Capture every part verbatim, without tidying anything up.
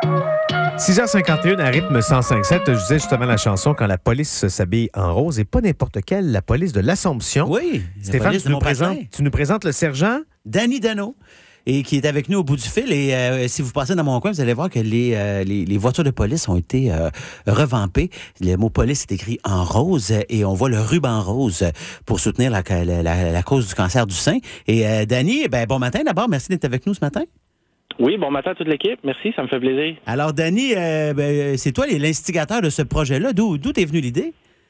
six heures cinquante et un à rythme cent cinq sept. Je disais justement la chanson Quand la police s'habille en rose et pas n'importe quelle, la police de l'Assomption. Oui, Stéphane, tu nous, présentes, tu nous présentes le sergent Danny Dano. Et qui est avec nous au bout du fil. Et euh, si vous passez dans mon coin, vous allez voir que les, euh, les, les voitures de police ont été euh, revampées. Le mot police est écrit en rose et on voit le ruban rose pour soutenir la, la, la, la cause du cancer du sein. Et euh, Danny, ben, bon matin d'abord. Merci d'être avec nous ce matin. Oui, bon matin à toute l'équipe. Merci, ça me fait plaisir. Alors, Danny, euh, ben, c'est toi l'instigateur de ce projet-là. D'où, d'où t'es venue l'idée?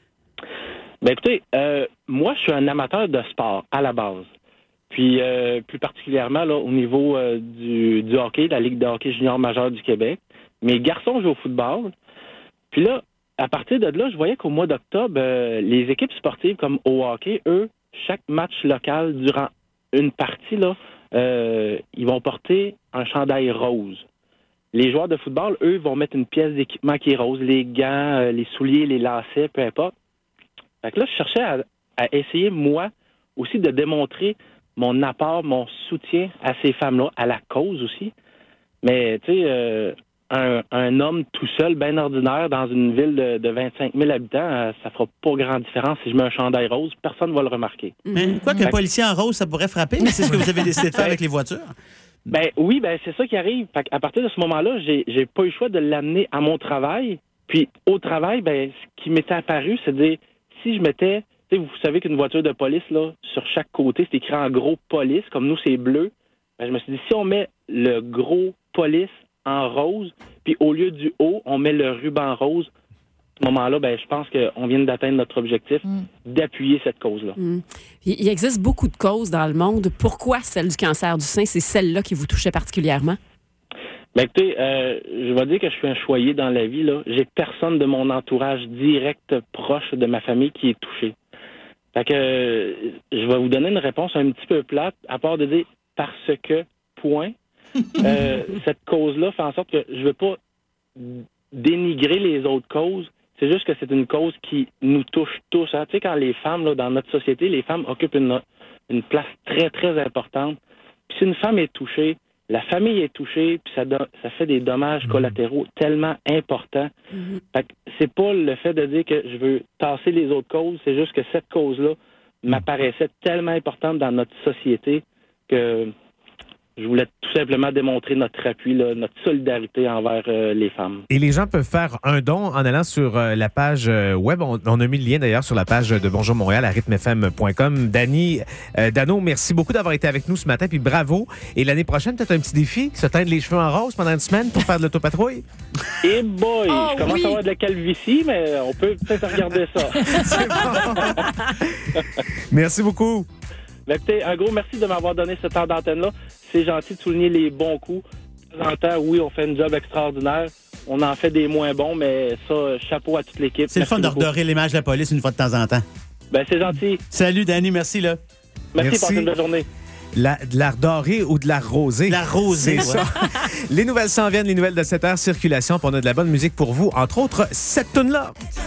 Ben écoutez, euh, moi, je suis un amateur de sport à la base. Puis, euh, plus particulièrement, là, au niveau euh, du, du hockey, la Ligue de hockey junior majeur du Québec. Mes garçons jouent au football. Puis là, à partir de là, je voyais qu'au mois d'octobre, euh, les équipes sportives comme au hockey, eux, chaque match local, durant une partie, là, euh, ils vont porter un chandail rose. Les joueurs de football, eux, vont mettre une pièce d'équipement qui est rose, les gants, euh, les souliers, les lacets, peu importe. Fait que là, je cherchais à, à essayer, moi, aussi de démontrer mon apport, mon soutien à ces femmes-là, à la cause aussi. Mais, tu sais, euh, un, un homme tout seul, bien ordinaire, dans une ville de, de vingt-cinq mille habitants, euh, ça fera pas grande différence si je mets un chandail rose. Personne ne va le remarquer. Mais quoi qu'un policier en rose, ça pourrait frapper, mais c'est ce que vous avez décidé de faire avec les voitures. Ben oui, ben c'est ça qui arrive. Fait à partir de ce moment-là, j'ai, j'ai pas eu le choix de l'amener à mon travail. Puis, au travail, ben ce qui m'était apparu, c'est de dire, si je mettais... T'sais, vous savez qu'une voiture de police, là, sur chaque côté, c'est écrit en gros police, comme nous, c'est bleu. Ben, je me suis dit, si on met le gros police en rose, puis au lieu du haut, on met le ruban rose, à ce moment-là, ben, je pense qu'on vient d'atteindre notre objectif, mm. d'appuyer cette cause-là. Mm. Il existe beaucoup de causes dans le monde. Pourquoi celle du cancer du sein, c'est celle-là qui vous touchait particulièrement? Ben, écoutez, euh, je vais dire que je suis un choyé dans la vie, là. J'ai personne de mon entourage direct proche de ma famille qui est touché. Fait que euh, je vais vous donner une réponse un petit peu plate, à part de dire parce que, point. Euh, cette cause-là fait en sorte que je veux pas dénigrer les autres causes. C'est juste que c'est une cause qui nous touche tous. Hein. Tu sais, quand les femmes, là, dans notre société, les femmes occupent une, une place très, très importante. Puis si une femme est touchée, la famille est touchée, puis ça, do- ça fait des dommages collatéraux tellement importants. Mm-hmm. Fait que c'est pas le fait de dire que je veux tasser les autres causes, c'est juste que cette cause-là m'apparaissait tellement importante dans notre société que je voulais tout simplement démontrer notre appui, là, notre solidarité envers euh, les femmes. Et les gens peuvent faire un don en allant sur euh, la page euh, web. On, on a mis le lien d'ailleurs sur la page de Bonjour Montréal à rythme f m point com. Danny, euh, Dano, merci beaucoup d'avoir été avec nous ce matin, puis bravo. Et l'année prochaine, peut-être un petit défi, se teindre les cheveux en rose pendant une semaine pour faire de l'autopatrouille? Eh boy! Oh, je commence oui. à avoir de la calvitie, mais on peut peut-être regarder ça. C'est bon. Merci beaucoup. Ben, écoutez, un gros merci de m'avoir donné ce temps d'antenne-là. C'est gentil de souligner les bons coups. De temps en temps, oui, on fait un job extraordinaire. On en fait des moins bons, mais ça, chapeau à toute l'équipe. C'est merci le fun beaucoup. de redorer l'image de la police une fois de temps en temps. Ben, c'est gentil. Salut, Danny, merci, là. Merci, Merci. passez une bonne journée. La, de la dorée ou de la rosée. La rosée, C'est ouais. ça. Les nouvelles s'en viennent, les nouvelles de sept heures, circulation, puis on a de la bonne musique pour vous, entre autres, cette tune-là.